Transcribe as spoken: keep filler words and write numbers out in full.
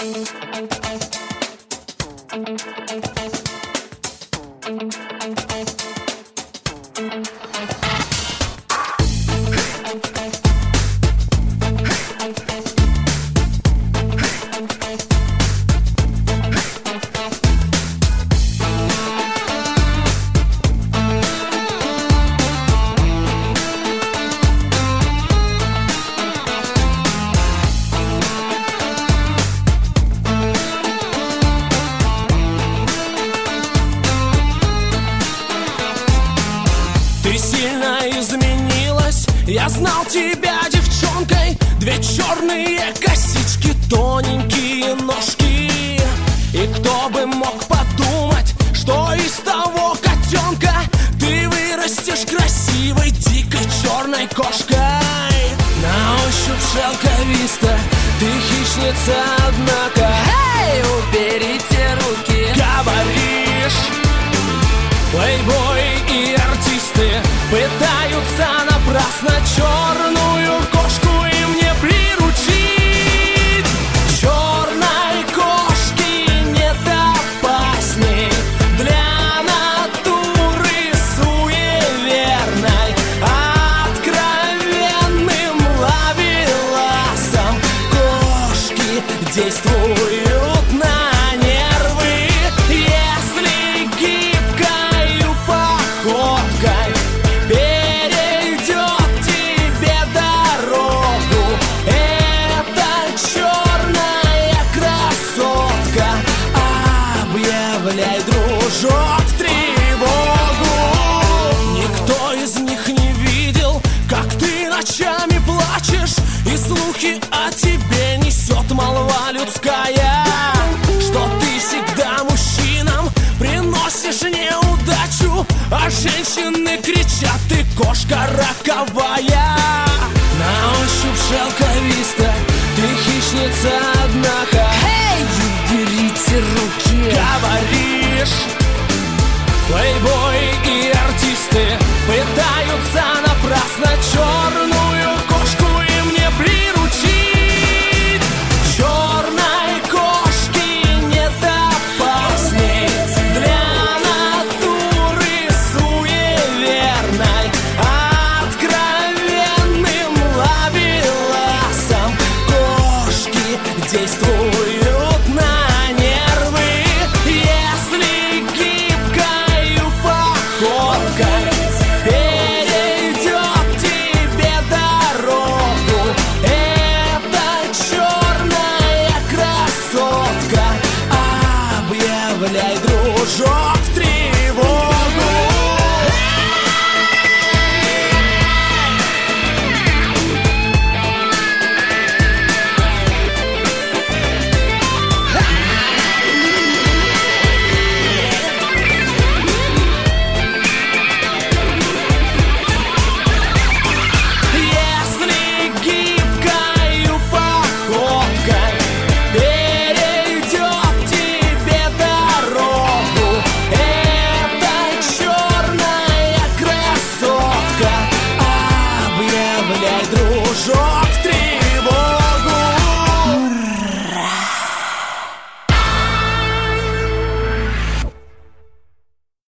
Ты сильно изменилась, я знал тебя девчонкой. Две черные косички, тоненькие ножки. И кто бы мог подумать, что из того котенка ты вырастешь красивой дикой черной кошкой. На ощупь шелковисто, ты хищница, однако. Эй, уберите руки! Говоришь, плейбой и артисты пытаются напрасно черную кошку им не приручить. Черной кошки нет опасней для натуры суеверной. Откровенным ловеласом кошки действуют на нервы. Если гибкою походкой перейдет тебе дорогу эта черная красотка, объявляй, дружок, тревогу. Никто из них не видел, как ты ночами плачешь, и слухи о тебе несет молва людская, что ты всегда мужчинам приносишь неудачу, а женщины кричат: ты кошка роковая. На ощупь шелковисто, ты хищница, однако. Эй, уберите руки! Говоришь, плейбой и артисты пытаются напрасно черную кошку им не приручить. Черной кошки нет опасней для натуры суеверной. Откровенным ловеласом кошки действуют на нервы. Если гибкою походкой перейдет тебе дорогу эта черная красотка, объявляй, дружок,